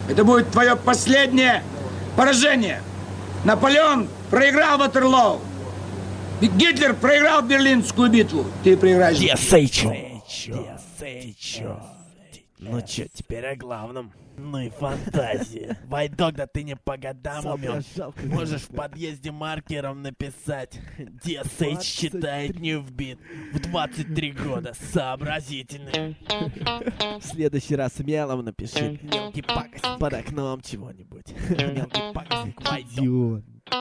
Это будет твое последнее поражение. Наполеон проиграл Ватерлоу. Гитлер проиграл Берлинскую битву. Ты проиграешь. Ну чё, теперь о главном. Ну и фантазия. Вайдог, да ты не по годам умен. Можешь в подъезде маркером написать: DSH читает Ньюсбит в 23 года. Сообразительный. В следующий раз мелом напиши: мелкий пакостник под окном чего-нибудь. Мелкий пакостник Вайдог.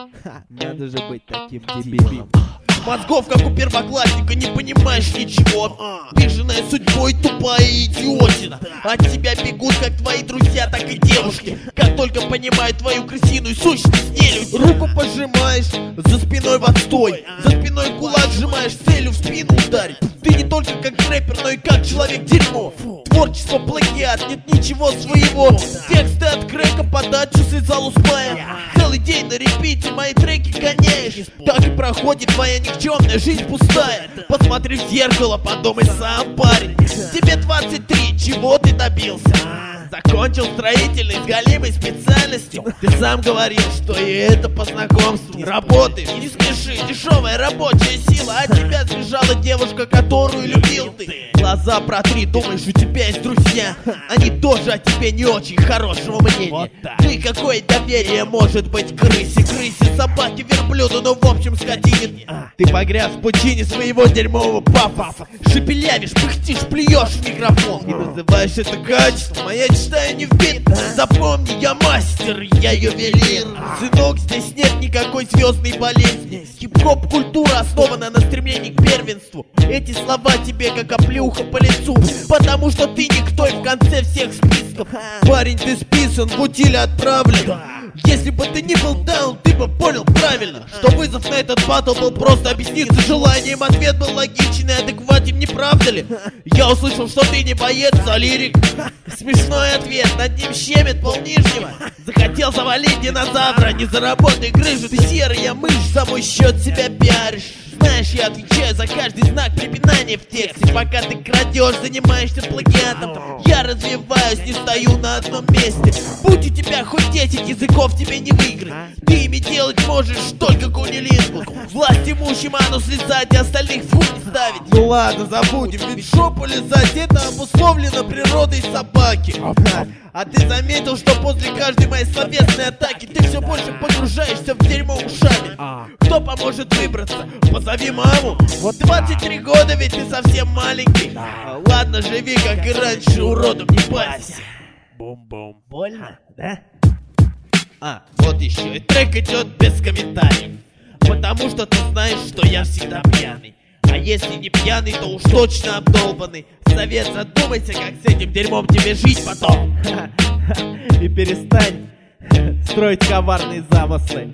Надо же быть таким дебилом. Мозгов, как у первоклассника, не понимаешь ничего. Беженная судьбой, тупая идиотина. От тебя бегут как твои друзья, так и девушки. Как только понимают твою крысиную сущность, нелюдь. Руку пожимаешь, за спиной в отстой. За спиной кулак сжимаешь, целью в спину ударить. Ты не только как рэпер, но и как человек-дерьмо. Творчество, плагиат, нет ничего своего. Тексты от крека, подачу слезал успая. Целый день на репите мои треки гоняешь. Так и проходит твоя никчемная жизнь пустая. Посмотри в зеркало, подумай сам, парень. Тебе 23, чего ты добился? Закончил строительный с галимой специальностью. Ты сам говорил, что и это по знакомству. Работаешь, не смеши, дешевая рабочая сила. От тебя сбежала девушка, которую любил ты. Глаза протри, думаешь, у тебя есть друзья. Они тоже о тебе не очень хорошего мнения. Ну и какое доверие может быть крысе, собаке, верблюду, ну в общем скотине. Ты погряз в пучине своего дерьмового пафоса. Шепелявишь, пыхтишь, плюешь в микрофон. И называешь это качеством, а я читаю не в бит. Запомни, я мастер, я ювелир. Сынок, здесь нет никакой звездной болезни. Хип-хоп культура основана на стремлении к первенству. Эти слова тебе как оплюха по лицу, потому что ты никто и в конце всех списков. Парень, ты списан, в утиле отправлен. Если бы ты не был даун, ты бы понял правильно, что вызов на этот баттл был просто объясниться желанием. Ответ был логичен и адекватен, не правда ли? Я услышал, что ты не боец, а лирик. Смешной ответ, над ним щемит полнижнего. Захотел завалить динозавра, не заработай грыжу. Ты серая мышь, за мой счет себя пиаришь. Знаешь, я отвечаю за каждый знак препинания в тексте. Пока ты крадешь, занимаешься плагиатом, я развиваюсь, не стою на одном месте. Будь у тебя хоть 10 языков, тебе не выиграть. Ты ими делать можешь только кунилингву. Власть имущим анус лизать и остальных фу не ставить. Ну ладно, забудем, ведь в жопу лизать это обусловлено природой собаки. А ты заметил, что после каждой моей словесной атаки ты все больше погружаешься в дерьмо ушами? Кто поможет выбраться? Позови маму. Вот 23 года, ведь ты совсем маленький. Ладно, живи как и раньше, уродом не парься. Бум-бум. Больно, да? Вот еще и трек идет без комментариев. Потому что ты знаешь, что я всегда пьяный. А если не пьяный, то уж точно обдолбанный. Совет, задумайся, как с этим дерьмом тебе жить потом. И перестань строить коварные замыслы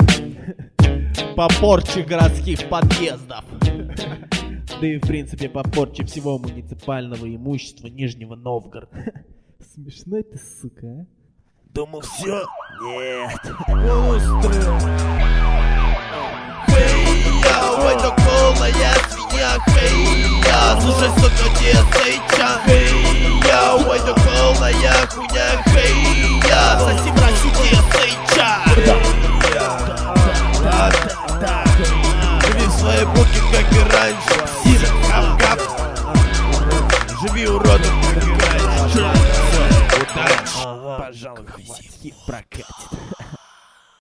по порче городских подъездов. Да и в принципе по порче всего муниципального имущества Нижнего Новгорода. Смешной ты, сука, а? Думал, все? Нет. Хей-я, Вайдог полная свинья. Хей-я, слушай, сука, DSH. Хей-я, Вайдог полная хуйня. Хей-я, соси братью DSH. Живи в своей будке, как и раньше. Сир, кап-кап. Живи уродом, как и раньше. Удачи. Пожалуй, хватит, прокатит.